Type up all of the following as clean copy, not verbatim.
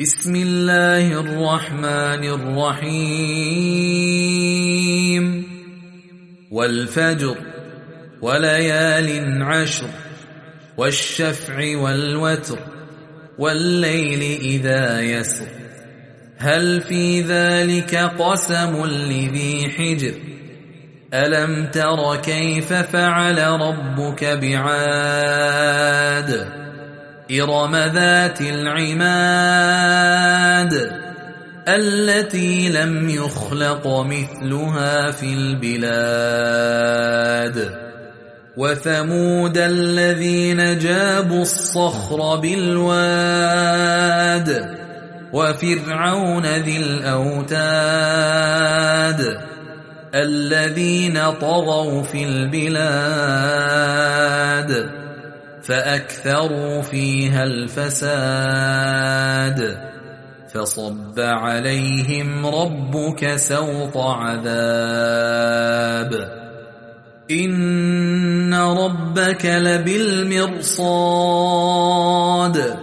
بسم الله الرحمن الرحيم والفجر وليال عشر والشفع والوتر والليل إذا يسر هل في ذلك قسم لذي حجر ألم تر كيف فعل ربك بعاد إرم ذات العماد التي لم يخلق مثلها في البلاد وثمود الذين جابوا الصخر بالواد وفرعون ذي الأوتاد الذين طغوا في البلاد فأكثروا فيها الفساد فصب عليهم ربك سوط عذاب إن ربك لبالمرصاد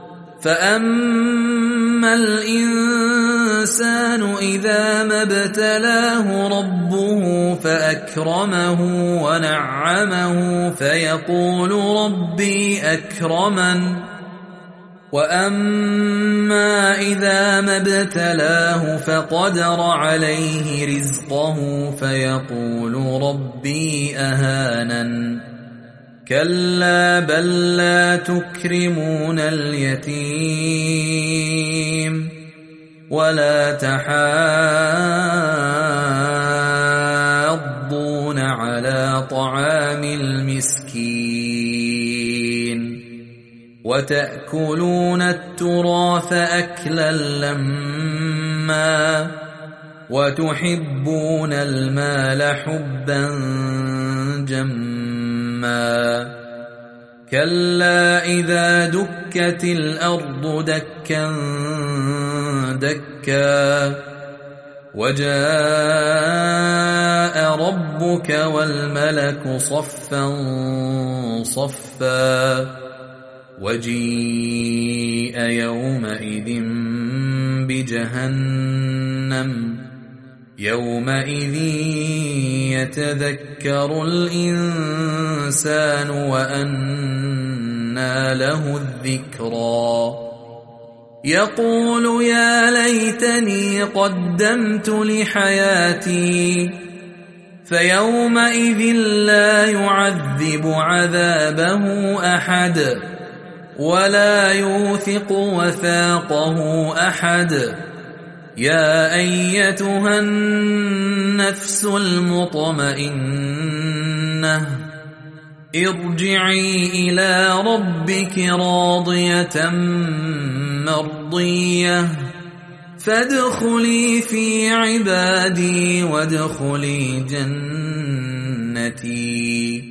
فأما الإنسان إذا ما ابتلاه ربه فأكرمه ونعمه فيقول ربي أكرمن وأما إذا ما ابتلاه فقدر عليه رزقه فيقول ربي أهانن كلا بل لا تكرمون اليتيم ولا تحاضون على طعام المسكين وتأكلون التراث أكلا لما وتحبون المال حبا جما كلا إذا دكت الأرض دكا دكا وجاء ربك والملك صفا صفا وجيء يومئذ بجهنم يومئذ يتذكر الإنسان وأنى له الذكرى يقول يا ليتني قدمت لحياتي فيومئذ لا يعذب عذابه أحد ولا يوثق وثاقه أحد يا أيتها النفس المطمئنة ارجعي إلى ربك راضية مرضية فادخلي في عبادي وادخلي جنتي